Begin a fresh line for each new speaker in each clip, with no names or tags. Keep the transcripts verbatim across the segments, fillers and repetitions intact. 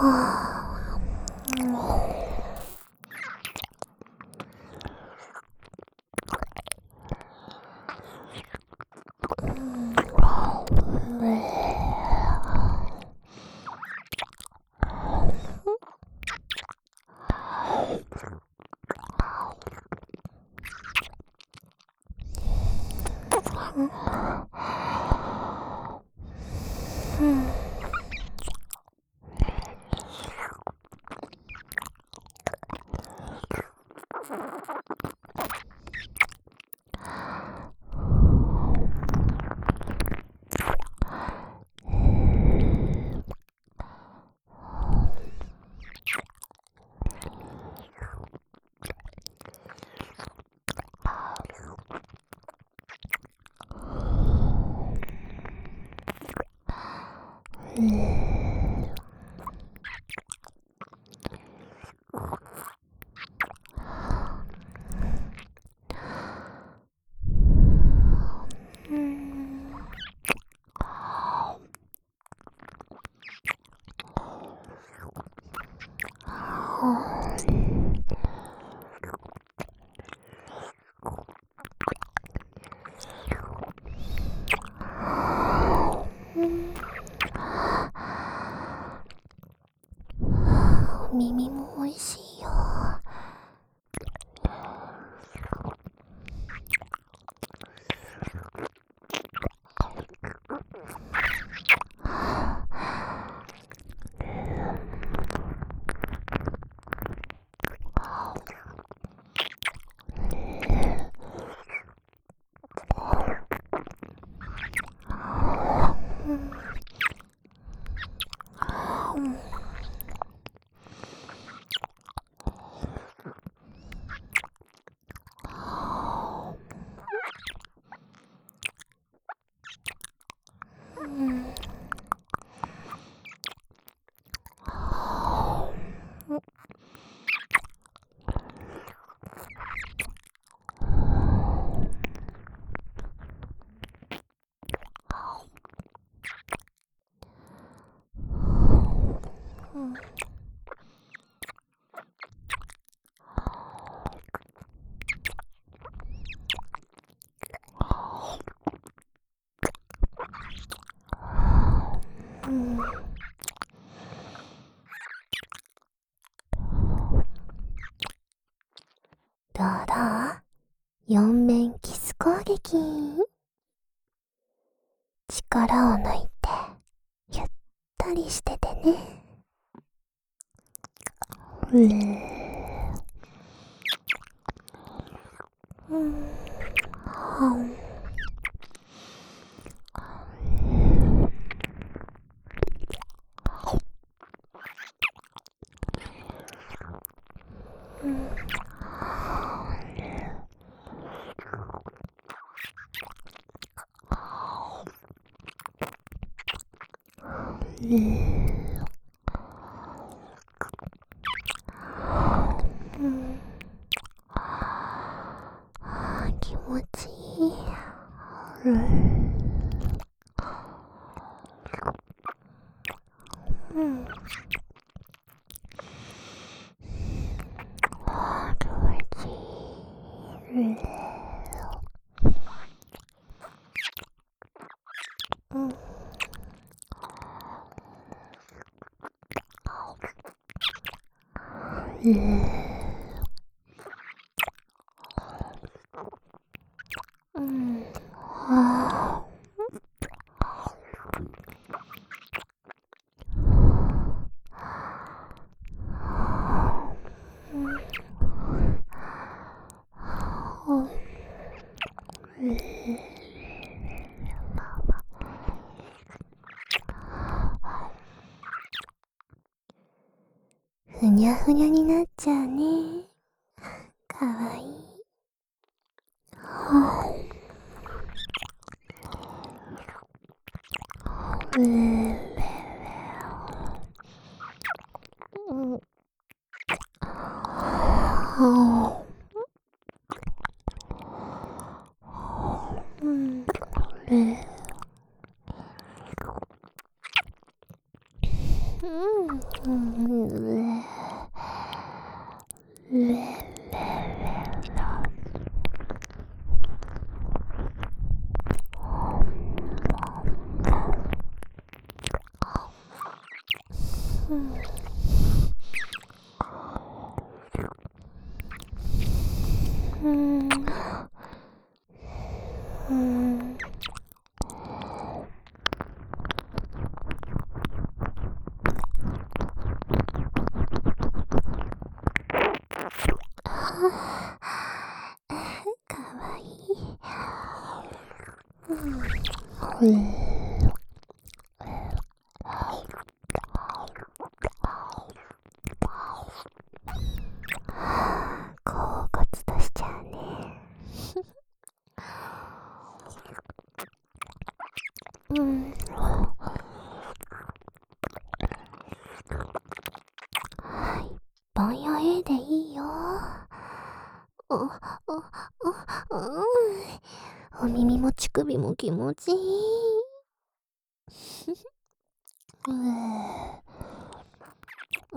耳もおいしいよ。どうどう？四面キス攻撃。力を抜いてゆったりしててね。うーん、はん。気持ちいい。うん。あ、気持ちいい。うん。うん。うん。はあ。ふにゃふにゃになっちゃうね。かわいい。うーん。うん。うん。 うん、うえうえうん、うん、かわいい。うん、こうこつとしちゃうね。うん、ぼんやえでいいよ。お、お、お、うん。お耳も乳首も気持ちいい。うーうん、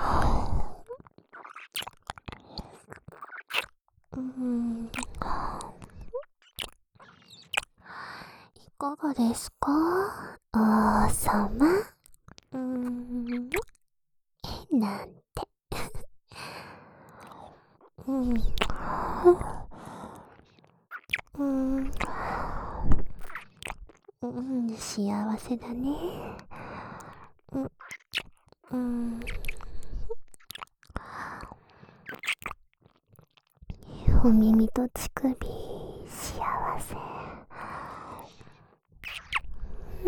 うん、いかがですか王様。うーん、なんて。うん、うん、うん、幸せだね。うん、うん、お耳と乳首、幸せ。うん、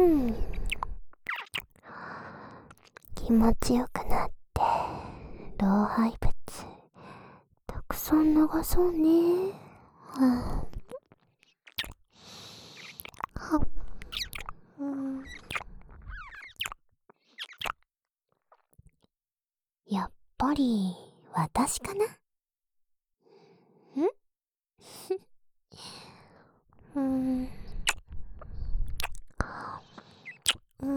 気持ちよくなって、老廃物、たくさん流そうね。はあ、はうん、やっぱり、私かな。んうん、うん。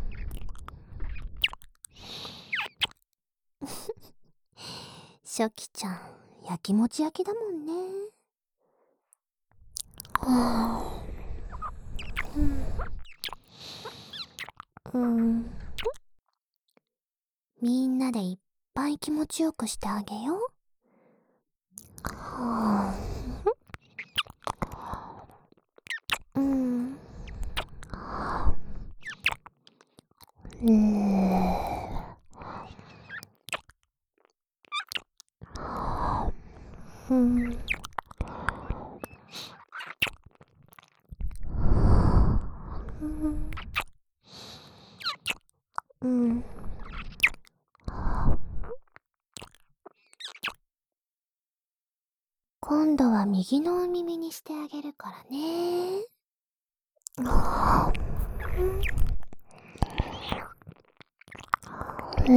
初期ちゃん、やきもち焼きだもんね。はあ、うん、うん。みんなでいっぱい気持ちよくしてあげよう。はあ、うん。うーん。うん。今度は右のお耳にしてあげるからね。はあ、うん。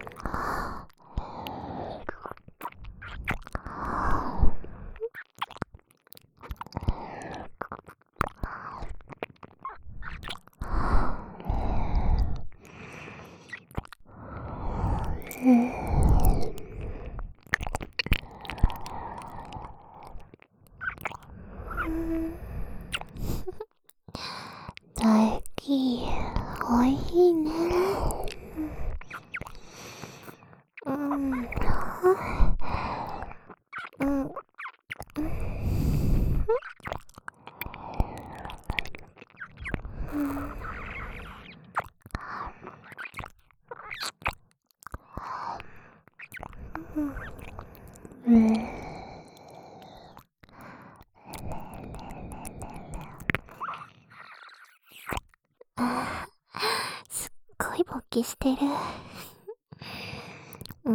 唾液、おいしいね。うん。うん。うん。あー、すっごい勃起してる。うん。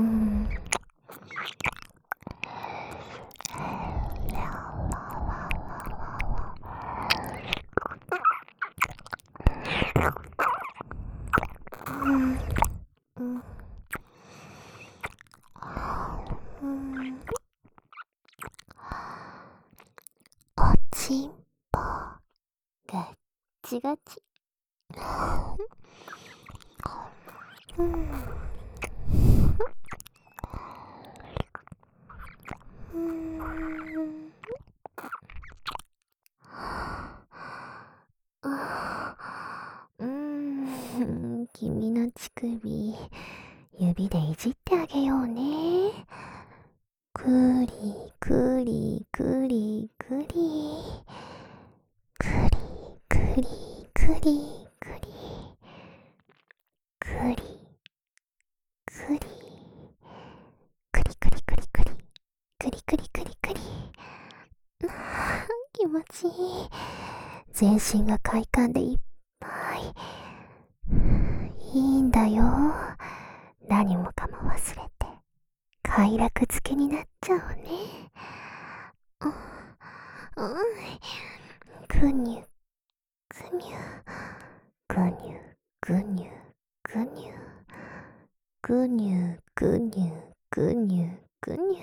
うん。うん。うん。おちんぽ。 ガッチガチ。うん。うん。あうーん、君の乳首、指でいじってあげようね。くりくりくりくり。くりくりくりくり。くりくり。くりくりくりくり。くりくりくりくり。あー気持ちいい。全身が快感でいっぱい。いいんだよ。何もかも忘れて快楽づけになっちゃうね。うん、ぐにゅぐにゅぐにゅぐにゅぐにゅぐにゅぐにゅぐにゅぐにゅ。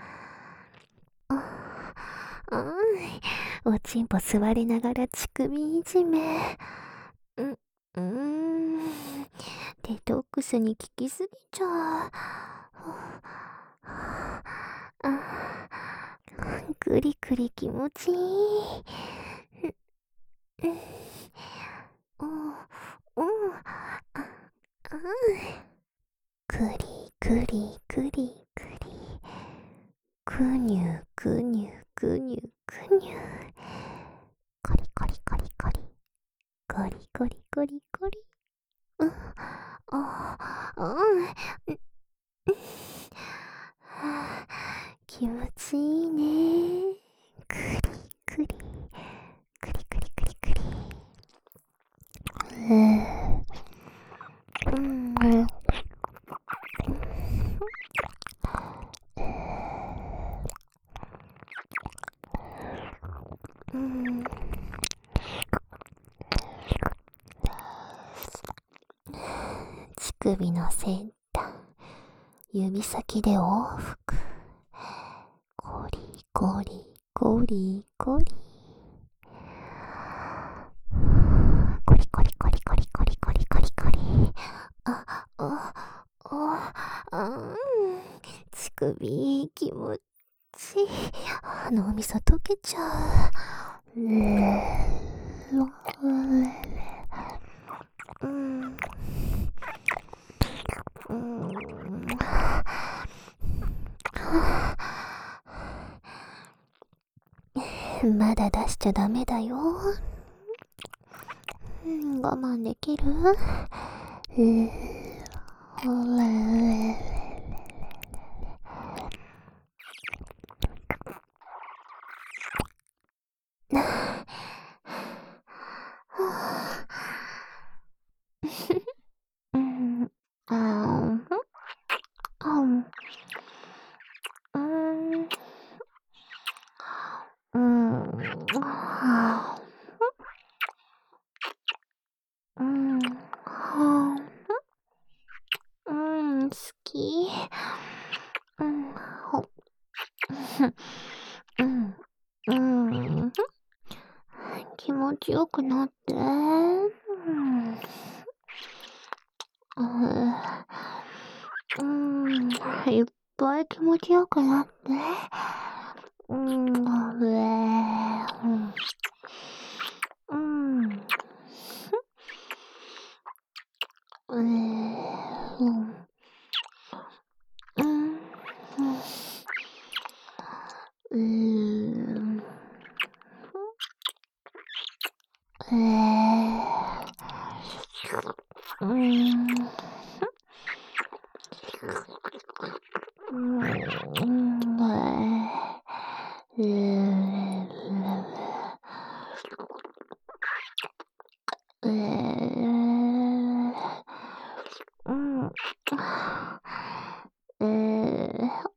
おちんぽ座りながら乳首いじめ。う、うーん。デトックスに効きすぎちゃう。あくりくり気持ちいい。うん、うん、うん、あ、あくりくりくりくり。くにゅくにゅくにゅくにゅ。コリコリコリコリ。コリコリコリコリ。うん、あ、うん。気持ちいいね。くりくり。くりくりくりくり。うん。うん。うん。乳首の先端、指先で往復。コリコリコリコリ。コリコリコリコリコリコリコリコリ。あ、あ、あ、あん。乳首気持ちいい。脳みそ溶けちゃう。レロレレ。うん。うん。まだ出しちゃダメだよ。うん、我慢できる？えー、ほれうん、あー、うん、うん、うん、はうん、はうん、好き。うん、ほ、うん、うん、気持ちよくなって。うん、うん、いっぱい気持ちよくなって。うん、うえー、うん、うん、うえー、うん、うん、うん、えー、うん、うん、えー、えー、うん、えー、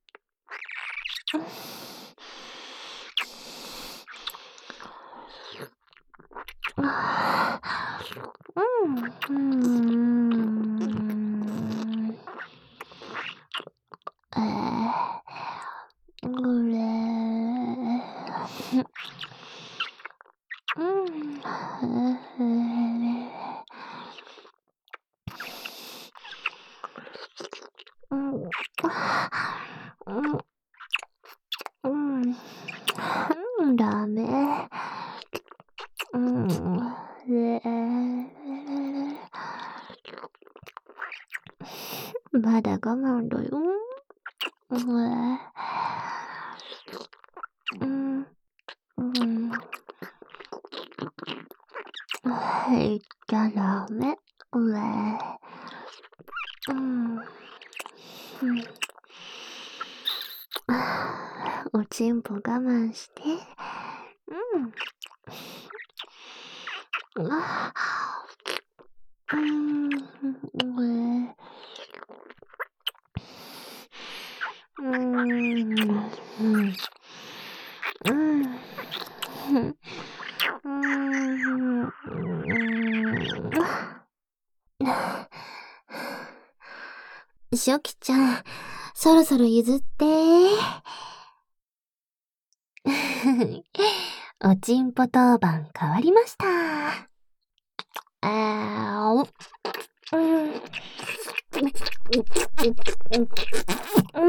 うん、うん、えー、うれー、うん、 うん、ダメ。うん、で、まだ我慢だよ。うん、うん、うん。言っちゃダメ。うえ。うん。うん。おちんぽ我慢して。うん。あうん。うえ。うーん。うん。うん。うーん。しょきちゃん、そろそろ譲って。おちんぽ当番変わりました。あーお。うん。うん。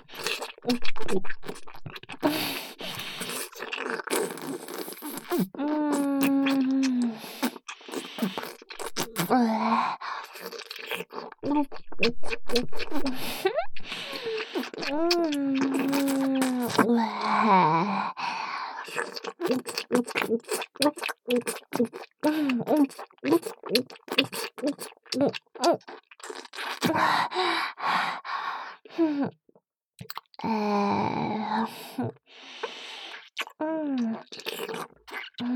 うーん。うえ。うん。うえ。えー、うん、うん、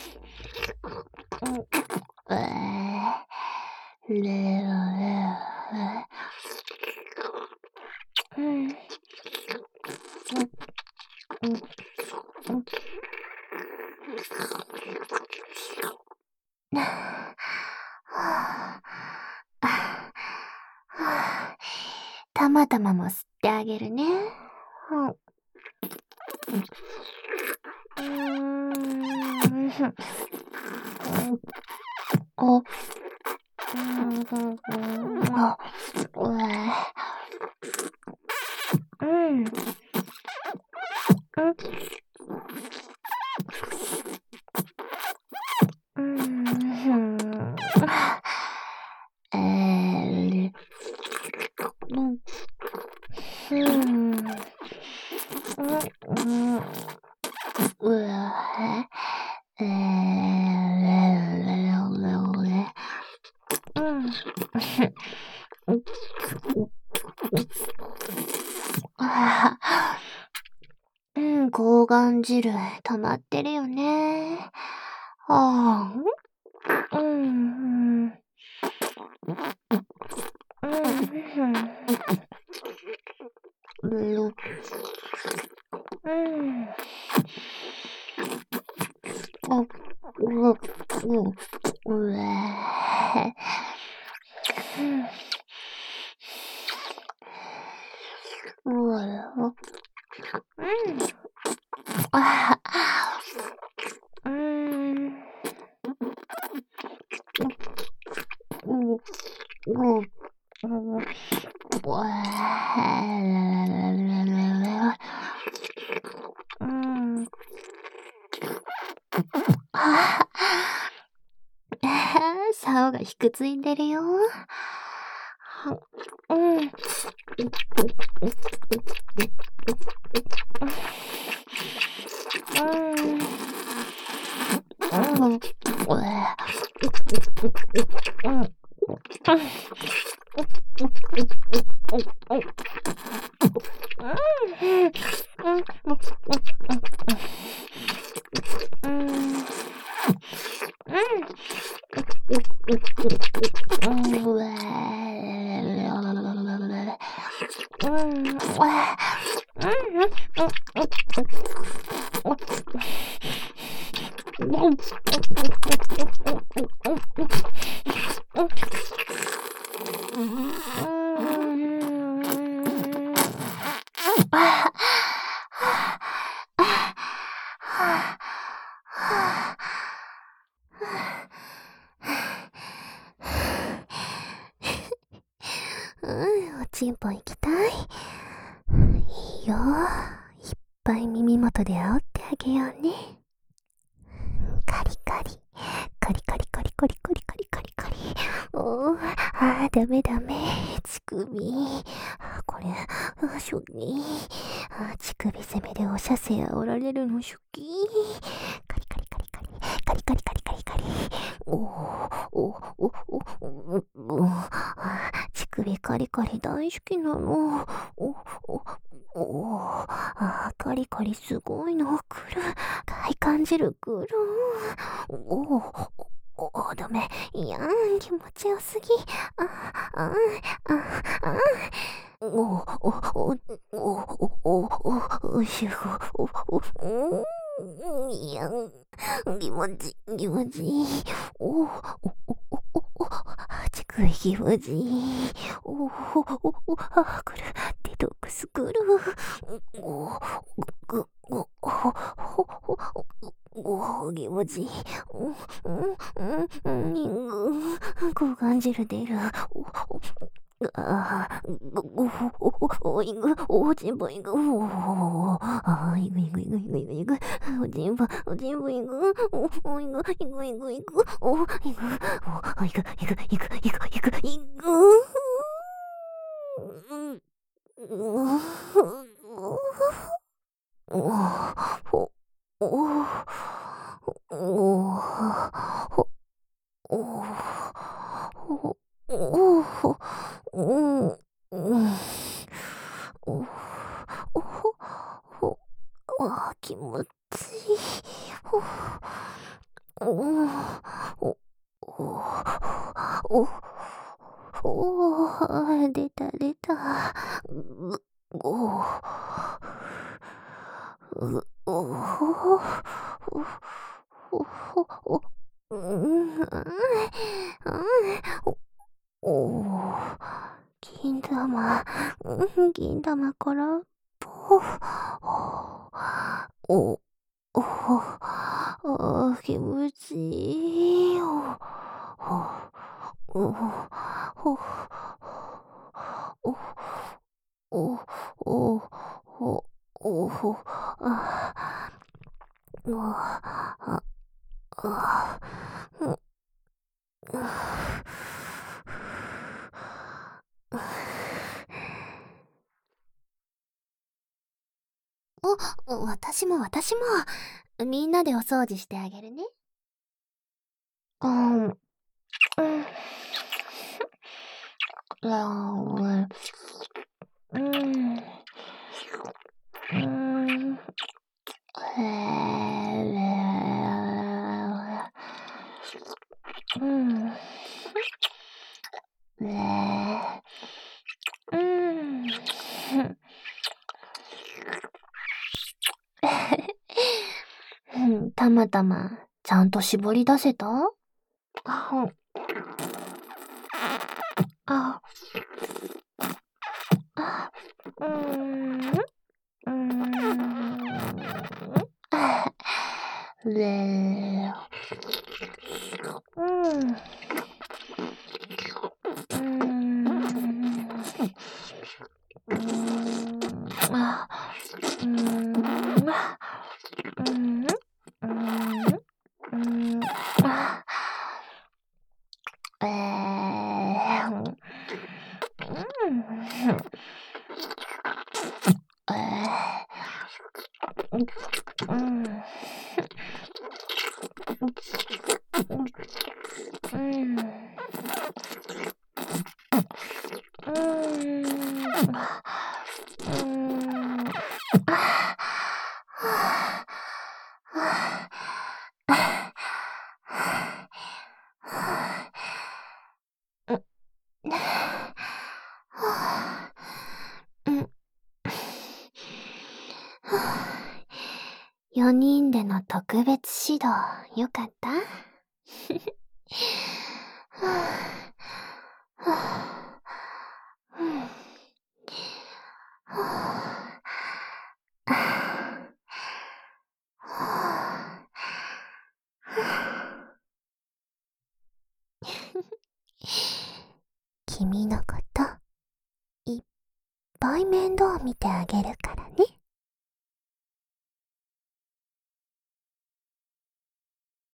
えー、レレうん、うん、たまたまも吸ってあげるね。うんうーん。お、うん、あ、うえ。うん、うん、うん、えー、うん、うん、うん、うえ、えー、うん。うん、抗がん汁溜まってるよね。ああ、うん、うん、うん、うん、うん、あ、う、う、うえ、うん、うえ、うん、あ、うん、うん、うん、うん、うえ、うん、あ、竿がひくついんでるよ。うん。うん。うん。うえ。うん。うん。ううん、おちんぽ行きたい。いいよ。いっぱい耳元で煽ってあげようね。カリカリ。カリカリカリカリカリカリカリカリ。おー、あー、ダメダメ。乳首。あー、これ、あー、ショッキー。あー、乳首攻めでお射精煽られるのショッキー。カリカリカリカリ。カリカリカリカリカリ。おー、おー、おー、おー、おー、おー、あー、乳首カリカリ大好きなの。お、お、おー、あー、カリカリすごいの。くる。快感じるくる。おー、おー、ダメ。いやー、気持ちよすぎ。あ、あ、あ、あ、おー、お、お、お、お、お、お、しゅお、お、お、いやん、気持ち、気持ちいい。お、お、お、お、お、お、乳首気持ちいい。お、お、お、お、あ、くる。デトックスくる。お、ぐ、ぐ、お、ほ、ほ、ほ、おお、気持ちいい。うん、うん、うん、うん、抗がん汁出る。お、お、ああ、ご、ご、お、お、いぐ、おちんぽいぐ、おああ、いぐいぐいぐいぐいぐいぐ、おちんぽ、おちんぽいぐ、お、お、いぐ、いぐいぐいぐ、お、いぐ、お、いぐ、いぐ、いぐ、いぐ、いぐ、いぐ、うん、うん、お、お、お、お、ほ、おおおおおおおあ、気持ちいい。おおおおおお出た出た。ぐおうおおおおうん、ああ、おおー、銀玉、うん、銀玉からぽ、お、お、お、気持ちいい。お、お、お、お、お、お、お、お、あ、お、あ、あ、うん、お、私も私も。みんなでお掃除してあげるね。うん、うん。うん。うん。へうん。ねえ。うん。うん、たまたま、ちゃんと絞り出せたあ、あ、あ、うーん、うーん、あ、れうん、うーん、うーん、あ、うーん、あ、うーん、うーん、うーん、あ、えー、うん、えー、うん、うん、うーん、うーん、あ、はあ、はあ、うん、はあ、うん、よにんでの特別指導、よかったはあ、はあ、うん、はあ、はあ、はあ君のこといっぱい面倒見てあげるからね。